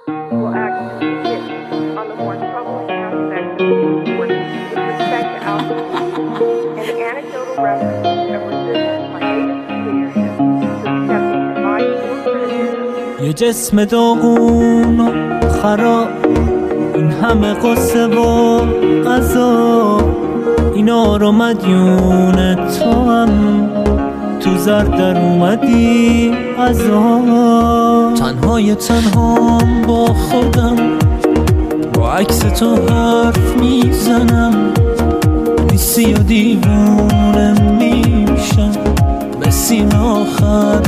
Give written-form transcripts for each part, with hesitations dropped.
will actually hit on the more troubling aspects of with respect to alcohol and the anecdotal reference of resistance by native superiors to accepting advice or criticism. یه جسم داغون و خراب، این همه قصه و عذاب، اینا رو مدیون تو هم تو زر در اومدی عذاب. تنهای تنهام با خودم، با عکس تو حرف میزنم، نیستی و دیوونه میشم، به سیم آخر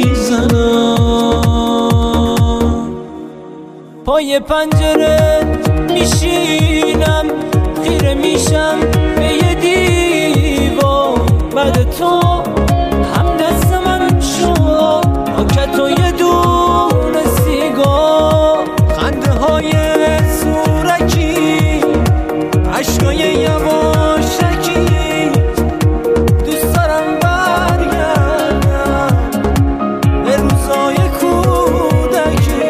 میزنم. پای پنجره میشینم، خیره میشم به یه دیوار، بعد تو هم دست من شد پاکت و یه دونه سیگار. خنده های زورکی، عشقای یواشکی، دوست دارم برگردم به روزای کودکی.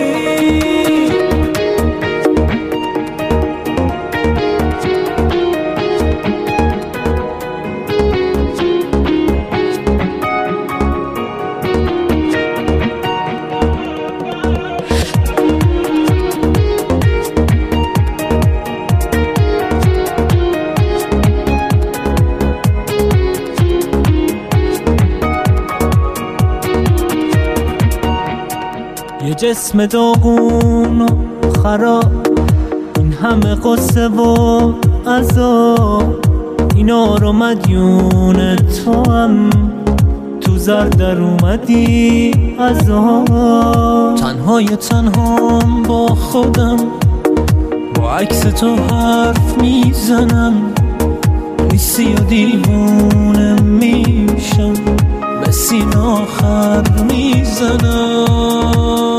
یه جسم داغون و خراب، این همه قصه و عذاب، اینا رو مدیون تو هم تو زر در اومدی عذاب. تنهای تنهام با خودم، با عکس تو حرف میزنم، نیستی و دیوونه میشم، به سین آخر میزنم.